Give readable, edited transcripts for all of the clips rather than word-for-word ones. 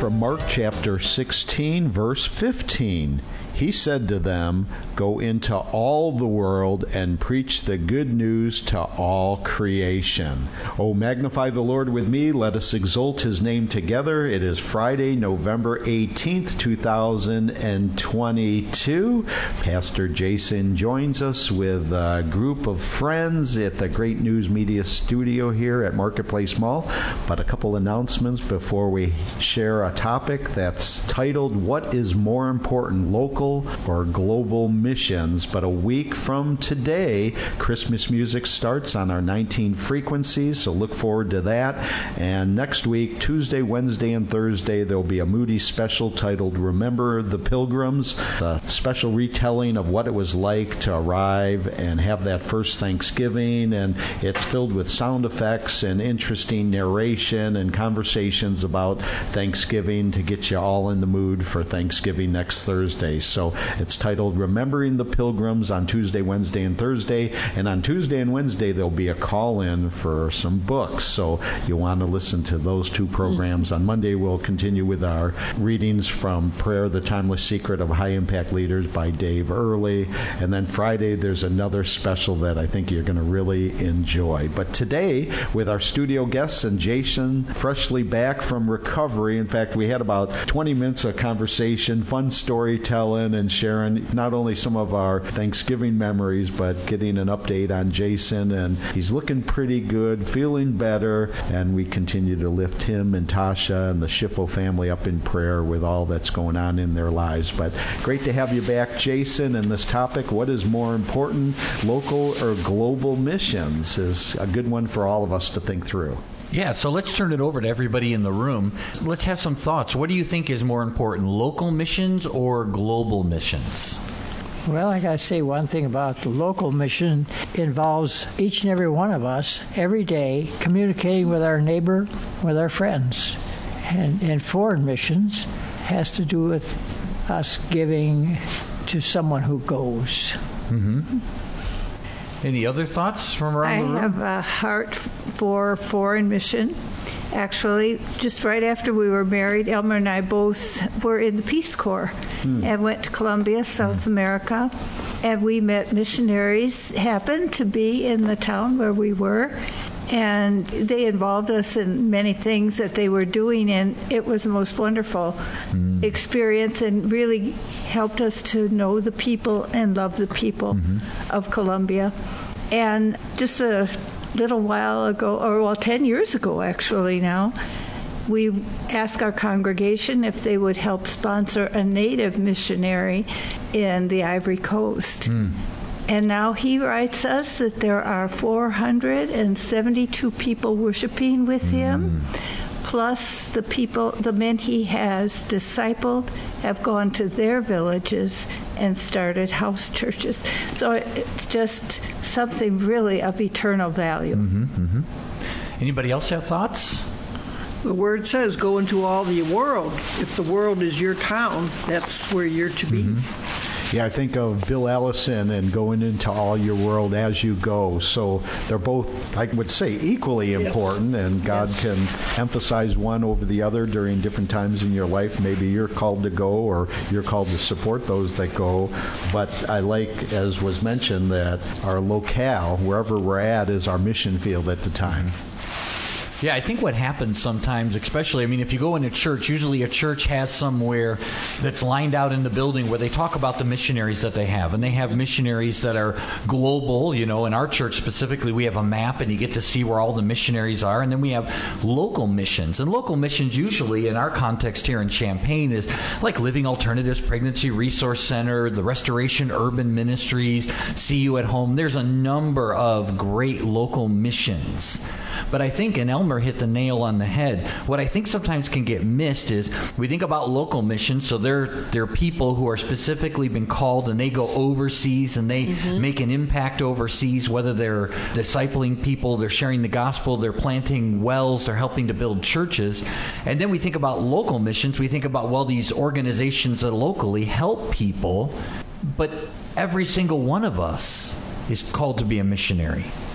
from Mark chapter 16, verse 15. He said to them, "Go into all the world and preach the good news to all creation." Oh, magnify the Lord with me. Let us exalt his name together. It is Friday, November 18th, 2022. Pastor Jason joins us with a group of friends at the Great News Media Studio here at Marketplace Mall. But a couple announcements before we share a topic that's titled, "What is More Important, Local or Global Missions?" But a week from today, Christmas music starts on our 19 frequencies, so look forward to that. And next week, Tuesday, Wednesday, and Thursday, there'll be a Moody special titled Remember the Pilgrims, a special retelling of what it was like to arrive and have that first Thanksgiving. And it's filled with sound effects and interesting narration and conversations about Thanksgiving to get you all in the mood for Thanksgiving next Thursday. So it's titled Remembering the Pilgrims on Tuesday, Wednesday, and Thursday. And on Tuesday and Wednesday, there'll be a call-in for some books. So you'll want to listen to those two programs. On Monday, we'll continue with our readings from Prayer, the Timeless Secret of High Impact Leaders by Dave Earley. And then Friday, there's another special that I think you're going to really enjoy. But today, with our studio guests and Jason freshly back from recovery, in fact, we had about 20 minutes of conversation, fun storytelling, and sharing not only some of our Thanksgiving memories, but getting an update on Jason. And he's looking pretty good, feeling better, and we continue to lift him and Tasha and the Schiffel family up in prayer with all that's going on in their lives. But great to have you back, Jason. And this topic, what is more important, local or global missions, is a good one for all of us to think through. Yeah, so let's turn it over to everybody in the room. Let's have some thoughts. What do you think is more important, local missions or global missions? Well, I got to say one thing about the local mission. It involves each and every one of us every day communicating with our neighbor, with our friends. And foreign missions has to do with us giving to someone who goes. Mm-hmm. Any other thoughts from around the room? I have a heart for foreign mission. Actually, just right after we were married, Elmer and I both were in the Peace Corps and went to Colombia, South America. And we met missionaries, happened to be in the town where we were. And they involved us in many things that they were doing, and it was the most wonderful experience and really helped us to know the people and love the people of Colombia. And just a little while ago, or well, 10 years ago actually now, we asked our congregation if they would help sponsor a native missionary in the Ivory Coast. And now he writes us that there are 472 people worshiping with him, plus the men he has discipled have gone to their villages and started house churches. So it's just something really of eternal value. Anybody else have thoughts? The word says, go into all the world. If the world is your town, that's where you're to be. Yeah, I think of Bill Ellison and going into all your world as you go. So they're both, I would say, equally important, and God can emphasize one over the other during different times in your life. Maybe you're called to go or you're called to support those that go. But I like, as was mentioned, that our locale, wherever we're at, is our mission field at the time. Yeah, I think what happens sometimes, especially, if you go into church, usually a church has somewhere that's lined out in the building where they talk about the missionaries that they have. And they have missionaries that are global. In our church specifically, we have a map and you get to see where all the missionaries are. And then we have local missions. And local missions usually, in our context here in Champaign, is like Living Alternatives Pregnancy Resource Center, the Restoration Urban Ministries, See You at Home. There's a number of great local missions. But I think, and Elmer hit the nail on the head, what I think sometimes can get missed is we think about local missions, so they're people who are specifically been called and they go overseas and they make an impact overseas, whether they're discipling people, they're sharing the gospel, they're planting wells, they're helping to build churches. And then we think about local missions, we think about, well, these organizations that locally help people, but every single one of us is called to be a missionary.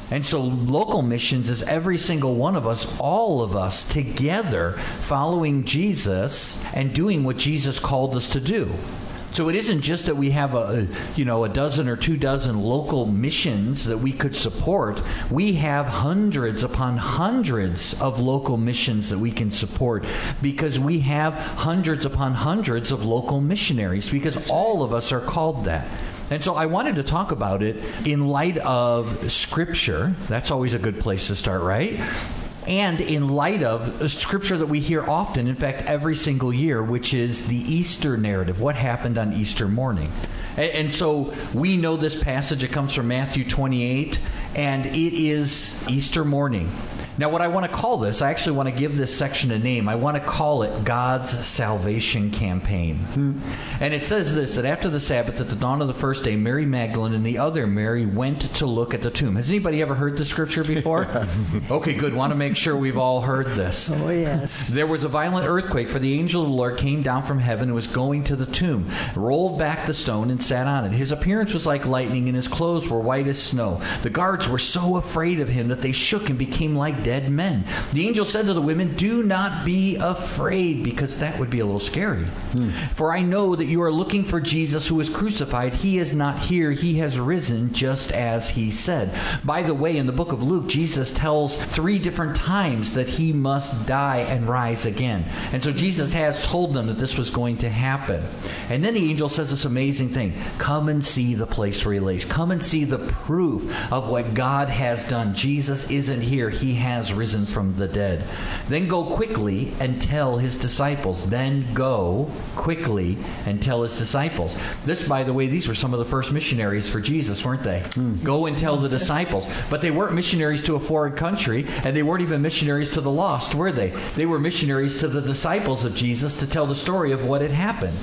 And so local missions is every single one of us, all of us together following Jesus and doing what Jesus called us to do. So it isn't just that we have a dozen or 2 dozen local missions that we could support. We have hundreds upon hundreds of local missions that we can support because we have hundreds upon hundreds of local missionaries because all of us are called that. And so I wanted to talk about it in light of Scripture. That's always a good place to start, right? And in light of a Scripture that we hear often, in fact, every single year, which is the Easter narrative, what happened on Easter morning. And so we know this passage. It comes from Matthew 28, and it is Easter morning. Now, what I want to call this, I actually want to give this section a name. I want to call it God's Salvation Campaign. And it says this, that after the Sabbath, at the dawn of the first day, Mary Magdalene and the other Mary went to look at the tomb. Has anybody ever heard the Scripture before? Okay, good. Want to make sure we've all heard this. Oh, yes. There was a violent earthquake, for the angel of the Lord came down from heaven and was going to the tomb, rolled back the stone and sat on it. His appearance was like lightning, and his clothes were white as snow. The guards were so afraid of him that they shook and became like dead men. The angel said to the women, "Do not be afraid," because that would be a little scary. "For I know that you are looking for Jesus who was crucified. He is not here. He has risen just as he said." By the way, in the book of Luke, Jesus tells 3 different times that he must die and rise again. And so Jesus has told them that this was going to happen. And then the angel says this amazing thing. Come and see the place where he lays. Come and see the proof of what God has done. Jesus isn't here. He has risen from the dead. Then go quickly and tell his disciples. Then go quickly and tell his disciples. This, by the way, these were some of the first missionaries for Jesus, weren't they? Go and tell the disciples. But they weren't missionaries to a foreign country, and they weren't even missionaries to the lost, were they? They were missionaries to the disciples of Jesus to tell the story of what had happened.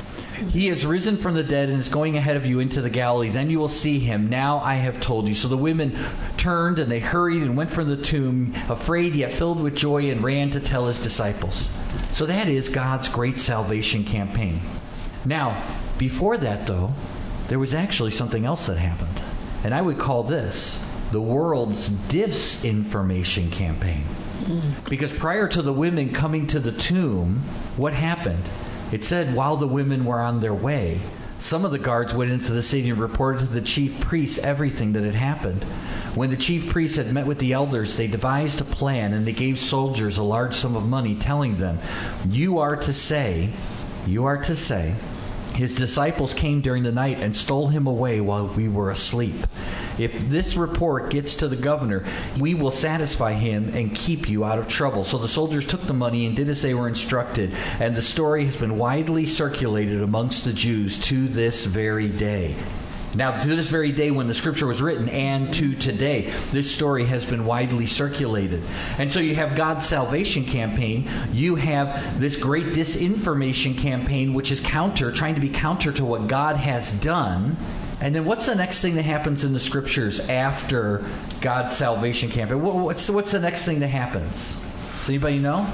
He is risen from the dead and is going ahead of you into the Galilee. Then you will see him. Now I have told you. So the women turned and they hurried and went from the tomb, afraid yet filled with joy, and ran to tell his disciples. So that is God's great salvation campaign. Now, before that, though, there was actually something else that happened. And I would call this the world's disinformation campaign. Because prior to the women coming to the tomb, what happened? It said while the women were on their way, some of the guards went into the city and reported to the chief priests everything that had happened. When the chief priests had met with the elders, they devised a plan, and they gave soldiers a large sum of money, telling them, you are to say, his disciples came during the night and stole him away while we were asleep. If this report gets to the governor, we will satisfy him and keep you out of trouble. So the soldiers took the money and did as they were instructed, and the story has been widely circulated amongst the Jews to this very day. Now, to this very day when the Scripture was written, and to today, this story has been widely circulated. And so you have God's salvation campaign. You have this great disinformation campaign, which is trying to be counter to what God has done. And then what's the next thing that happens in the Scriptures after God's salvation campaign? What's the next thing that happens? Does anybody know?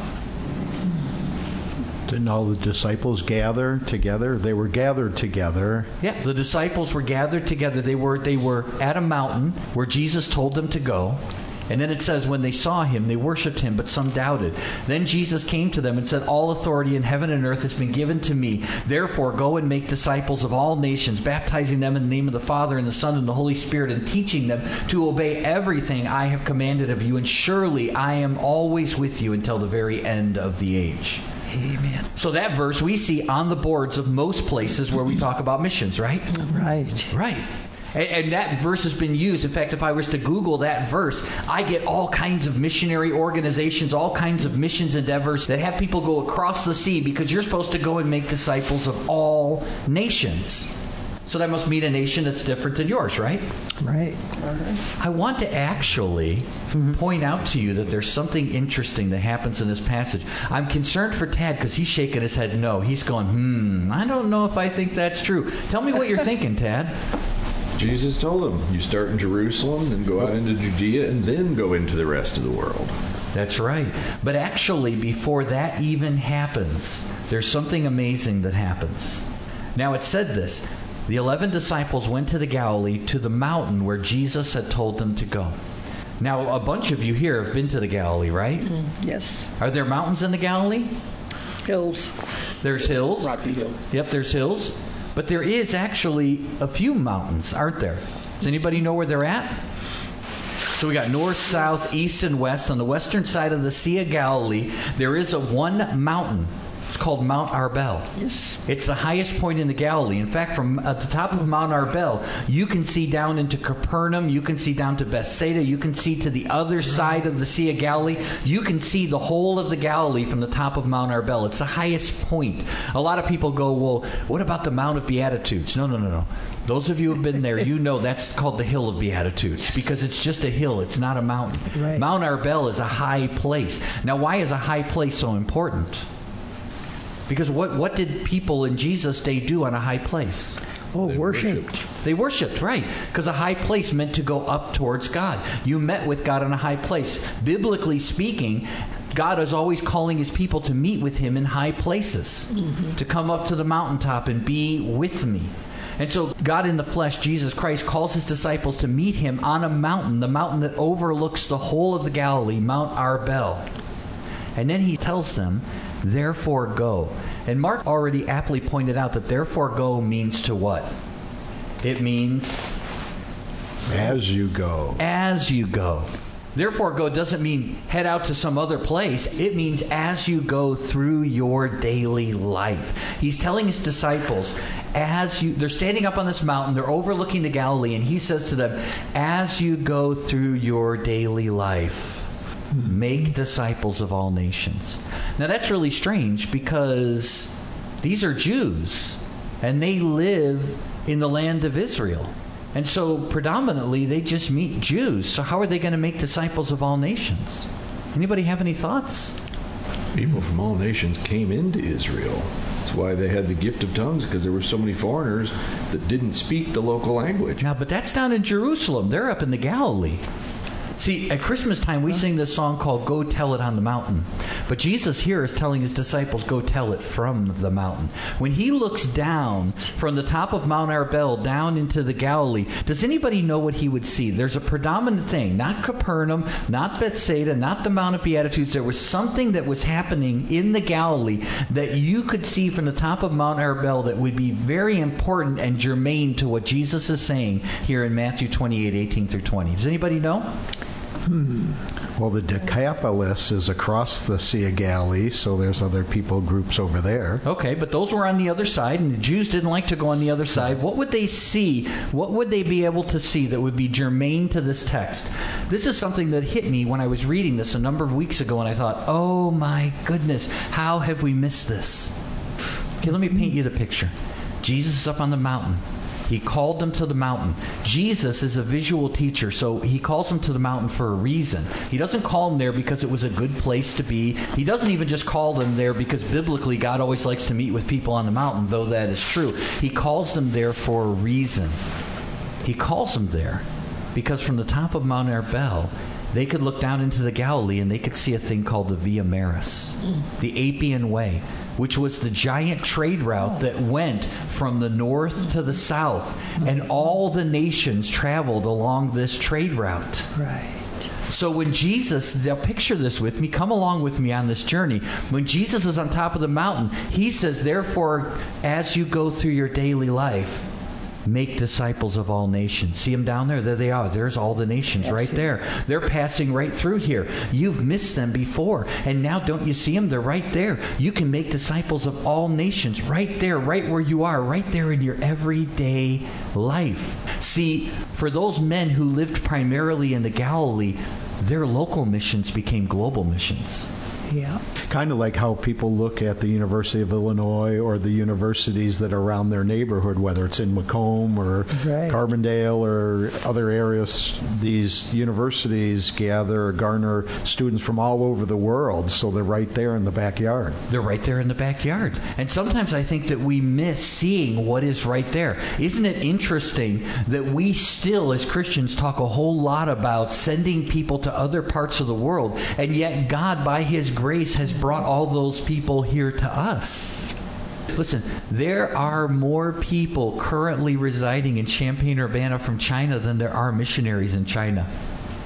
Didn't all the disciples gather together? They were gathered together. Yeah, the disciples were gathered together. They were at a mountain where Jesus told them to go. And then it says when they saw him, they worshipped him, but some doubted. Then Jesus came to them and said, all authority in heaven and earth has been given to me. Therefore, go and make disciples of all nations, baptizing them in the name of the Father and the Son and the Holy Spirit, and teaching them to obey everything I have commanded of you. And surely I am always with you until the very end of the age. Amen. So that verse we see on the boards of most places where we talk about missions, right? Right. Right. And that verse has been used. In fact, if I was to Google that verse, I get all kinds of missionary organizations, all kinds of missions endeavors that have people go across the sea because you're supposed to go and make disciples of all nations. So that must mean a nation that's different than yours, right? Right. I want to actually point out to you that there's something interesting that happens in this passage. I'm concerned for Tad because he's shaking his head no. He's going, I don't know if I think that's true. Tell me what you're thinking, Tad. Jesus told them, you start in Jerusalem, then go out into Judea, and then go into the rest of the world. That's right. But actually, before that even happens, there's something amazing that happens. Now, it said this. The 11 disciples went to the Galilee, to the mountain where Jesus had told them to go. Now, a bunch of you here have been to the Galilee, right? Yes. Are there mountains in the Galilee? Hills. There's hills. Rocky Hill. Yep, there's hills. But there is actually a few mountains, aren't there? Does anybody know where they're at? So we got north, south, east, and west. On the western side of the Sea of Galilee, there is one mountain. It's called Mount Arbel. Yes. It's the highest point in the Galilee. In fact, from at the top of Mount Arbel, you can see down into Capernaum. You can see down to Bethsaida. You can see to the other side of the Sea of Galilee. You can see the whole of the Galilee from the top of Mount Arbel. It's the highest point. A lot of people go, well, what about the Mount of Beatitudes? No. Those of you who have been there, you know that's called the Hill of Beatitudes because it's just a hill. It's not a mountain. Right. Mount Arbel is a high place. Now, why is a high place so important? Because what did people in Jesus' day do on a high place? Oh, worship. They worshipped, right. Because a high place meant to go up towards God. You met with God on a high place. Biblically speaking, God is always calling his people to meet with him in high places, to come up to the mountaintop and be with me. And so God in the flesh, Jesus Christ, calls his disciples to meet him on a mountain, the mountain that overlooks the whole of the Galilee, Mount Arbel. And then he tells them, therefore go. And Mark already aptly pointed out that therefore go means to what? It means As you go. as you go. Therefore go doesn't mean head out to some other place. It means as you go through your daily life. He's telling his disciples, they're standing up on this mountain, they're overlooking the Galilee, and he says to them, as you go through your daily life, make disciples of all nations. Now that's really strange because these are Jews and they live in the land of Israel. And so predominantly they just meet Jews. So how are they going to make disciples of all nations? Anybody have any thoughts? People from all nations came into Israel. That's why they had the gift of tongues, because there were so many foreigners that didn't speak the local language. Now, but that's down in Jerusalem. They're up in the Galilee. See, at Christmas time, we sing this song called Go Tell It on the Mountain. But Jesus here is telling his disciples, go tell it from the mountain. When he looks down from the top of Mount Arbel down into the Galilee, does anybody know what he would see? There's a predominant thing, not Capernaum, not Bethsaida, not the Mount of Beatitudes. There was something that was happening in the Galilee that you could see from the top of Mount Arbel that would be very important and germane to what Jesus is saying here in Matthew 28:18-20. Does anybody know? Well, the Decapolis is across the Sea of Galilee, so there's other people groups over there. Okay, but those were on the other side, and the Jews didn't like to go on the other side. What would they see? What would they be able to see that would be germane to this text? This is something that hit me when I was reading this a number of weeks ago, and I thought, oh my goodness, how have we missed this? Okay, let me paint you the picture. Jesus is up on the mountain. He called them to the mountain. Jesus is a visual teacher, so he calls them to the mountain for a reason. He doesn't call them there because it was a good place to be. He doesn't even just call them there because biblically God always likes to meet with people on the mountain, though that is true. He calls them there for a reason. He calls them there because from the top of Mount Arbel, they could look down into the Galilee and they could see a thing called the Via Maris, the Appian Way, which was the giant trade route that went from the north to the south, and all the nations traveled along this trade route. Right. So when Jesus, now picture this with me, come along with me on this journey. When Jesus is on top of the mountain, he says, therefore, as you go through your daily life, make disciples of all nations. See them down there? There they are. There's all the nations right there. They're passing right through here. You've missed them before. And now don't you see them? They're right there. You can make disciples of all nations right there, right where you are, right there in your everyday life. See, for those men who lived primarily in the Galilee, their local missions became global missions. Yeah. Kind of like how people look at the University of Illinois or the universities that are around their neighborhood, whether it's in Macomb or Carbondale or other areas. These universities garner students from all over the world, so they're right there in the backyard. They're right there in the backyard. And sometimes I think that we miss seeing what is right there. Isn't it interesting that we still, as Christians, talk a whole lot about sending people to other parts of the world, and yet God, by His grace, has brought all those people here to us. Listen, there are more people currently residing in Champaign-Urbana from China than there are missionaries in China.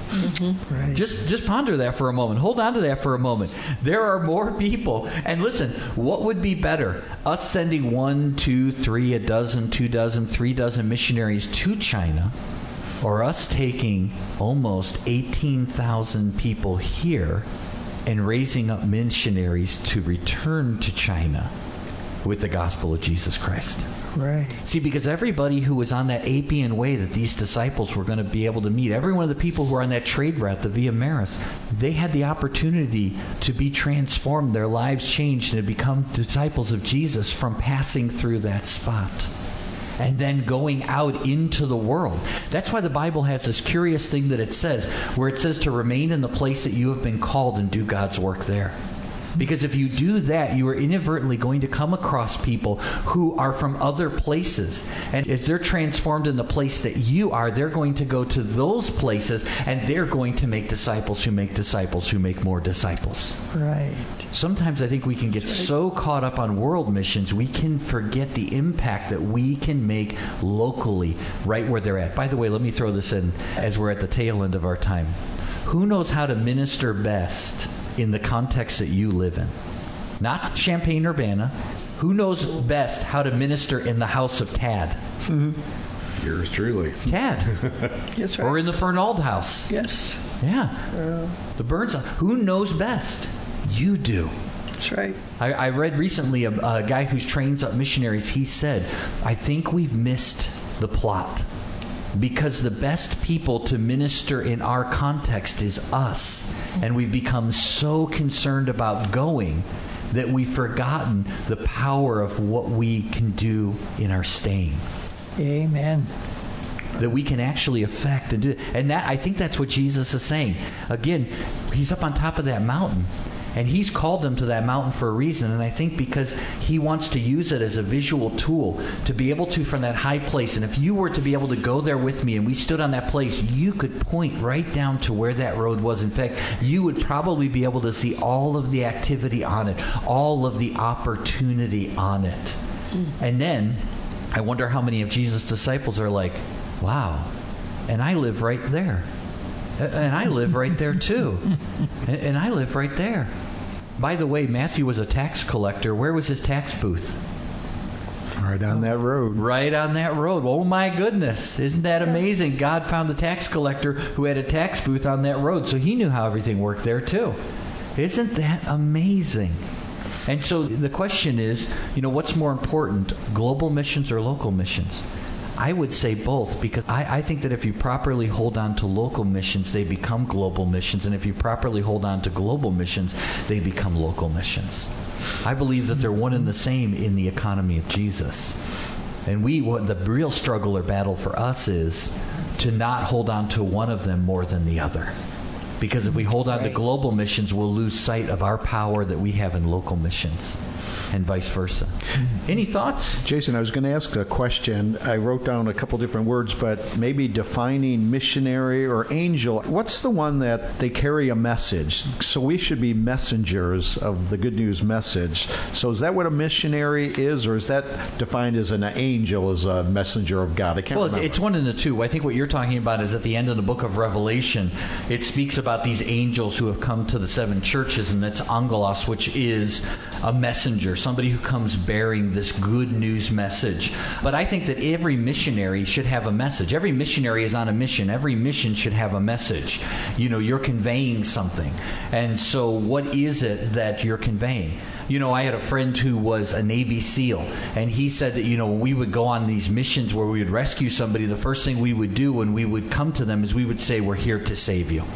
Right. Just ponder that for a moment. Hold on to that for a moment. There are more people. And listen, what would be better? Us sending 1, 2, 3, a dozen, 2 dozen, 3 dozen missionaries to China, or us taking almost 18,000 people here and raising up missionaries to return to China with the gospel of Jesus Christ. Right. See, because everybody who was on that Appian Way that these disciples were going to be able to meet, every one of the people who were on that trade route, the Via Maris, they had the opportunity to be transformed, their lives changed, and to become disciples of Jesus from passing through that spot and then going out into the world. That's why the Bible has this curious thing that it says, where it says to remain in the place that you have been called and do God's work there. Because if you do that, you are inadvertently going to come across people who are from other places. And as they're transformed in the place that you are, they're going to go to those places, and they're going to make disciples who make disciples who make more disciples. Right. Sometimes I think we can get so caught up on world missions, we can forget the impact that we can make locally right where they're at. By the way, let me throw this in as we're at the tail end of our time. Who knows how to minister best in the context that you live in? Not Champaign-Urbana. Who knows best how to minister in the house of Tad? Yours truly. Tad. That's right. Or in the Fernald house. Yes, Yeah. The Burns house. Who knows best? You do. that's right. I read recently a guy who trains up missionaries. He said, I think we've missed the plot, because the best people to minister in our context is us. And we've become so concerned about going that we've forgotten the power of what we can do in our staying. Amen. That we can actually affect and do. And that, I think that's what Jesus is saying. Again, he's up on top of that mountain. And he's called them to that mountain for a reason. And I think because he wants to use it as a visual tool to be able to, from that high place. And if you were to be able to go there with me and we stood on that place, you could point right down to where that road was. In fact, you would probably be able to see all of the activity on it, all of the opportunity on it. And then I wonder how many of Jesus' disciples are like, wow, and I live right there. And I live right there too. And I live right there. By the way, Matthew was a tax collector. Where was his tax booth? Right on that road. Right on that road. Oh my goodness. Isn't that amazing? God found the tax collector who had a tax booth on that road, so he knew how everything worked there too. Isn't that amazing? And so the question is, what's more important, global missions or local missions? I would say both, because I think that if you properly hold on to local missions, they become global missions. And if you properly hold on to global missions, they become local missions. I believe that they're one and the same in the economy of Jesus. And the real struggle or battle for us is to not hold on to one of them more than the other. Because if we hold on to global missions, we'll lose sight of our power that we have in local missions. And vice versa. Any thoughts? Jason, I was going to ask a question. I wrote down a couple different words, but maybe defining missionary or angel. What's the one that they carry a message? So we should be messengers of the good news message. So is that what a missionary is, or is that defined as an angel, as a messenger of God? I can't remember. It's one and the two. I think what you're talking about is at the end of the book of Revelation, it speaks about these angels who have come to the 7 churches, and that's angelos, which is a messenger, somebody who comes bearing this good news message. But I think that every missionary should have a message. Every missionary is on a mission. Every mission should have a message. You're conveying something. And so what is it that you're conveying? I had a friend who was a Navy SEAL, and he said that, when we would go on these missions where we would rescue somebody, the first thing we would do when we would come to them is we would say, we're here to save you.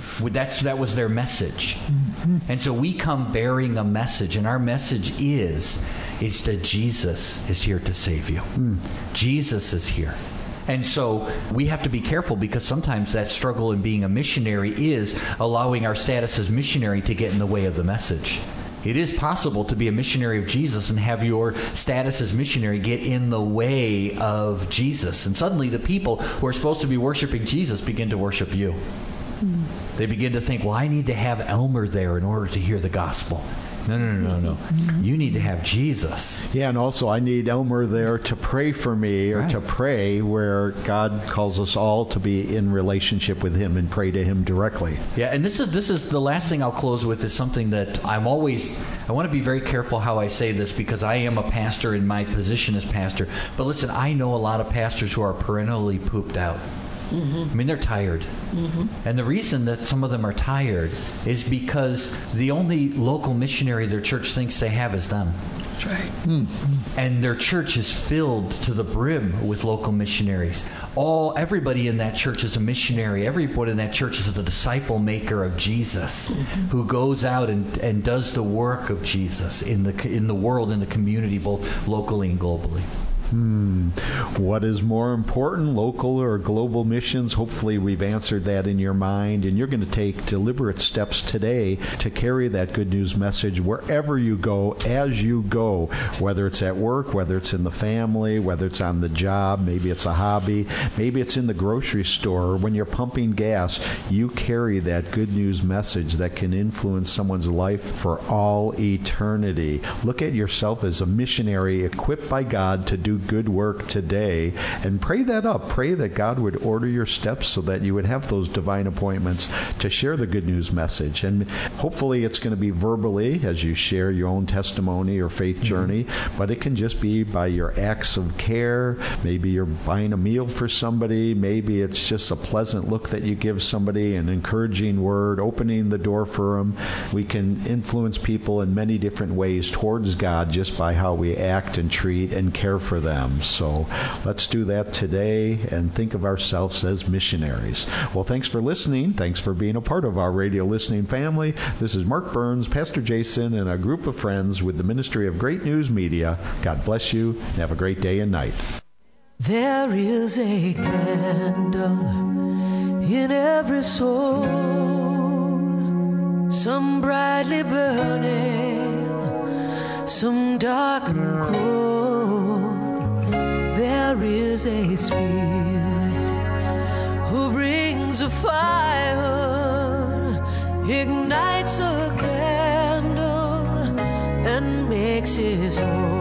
That was their message. And so we come bearing a message, and our message is that Jesus is here to save you. Jesus is here. And so we have to be careful, because sometimes that struggle in being a missionary is allowing our status as missionary to get in the way of the message. It is possible to be a missionary of Jesus and have your status as missionary get in the way of Jesus. And suddenly the people who are supposed to be worshiping Jesus begin to worship you. They begin to think, well, I need to have Elmer there in order to hear the gospel. No. You need to have Jesus. Yeah, and also I need Elmer there to pray for me or to pray where God calls us all to be in relationship with him and pray to him directly. Yeah, and this is the last thing I'll close with is something that I want to be very careful how I say this because I am a pastor in my position as pastor. But listen, I know a lot of pastors who are perennially pooped out. I mean, they're tired. And the reason that some of them are tired is because the only local missionary their church thinks they have is them. That's right. And their church is filled to the brim with local missionaries. Everybody in that church is a missionary. Everyone in that church is the disciple maker of Jesus, who goes out and does the work of Jesus in the world, in the community, both locally and globally. What is more important, local or global missions? Hopefully we've answered that in your mind, and you're going to take deliberate steps today to carry that good news message wherever you go, as you go, whether it's at work, whether it's in the family, whether it's on the job, maybe it's a hobby, maybe it's in the grocery store. When you're pumping gas, you carry that good news message that can influence someone's life for all eternity. Look at yourself as a missionary equipped by God to do good work today, and pray that up. Pray that God would order your steps so that you would have those divine appointments to share the good news message. And hopefully it's going to be verbally as you share your own testimony or faith journey, but it can just be by your acts of care. Maybe you're buying a meal for somebody. Maybe it's just a pleasant look that you give somebody, an encouraging word, opening the door for them. We can influence people in many different ways towards God just by how we act and treat and care for them. So let's do that today and think of ourselves as missionaries. Well, thanks for listening. Thanks for being a part of our radio listening family. This is Mark Burns, Pastor Jason, and a group of friends with the Ministry of Great News Media. God bless you and have a great day and night. There is a candle in every soul, some brightly burning, some dark and cold. There is a spirit who brings a fire, ignites a candle, and makes his own.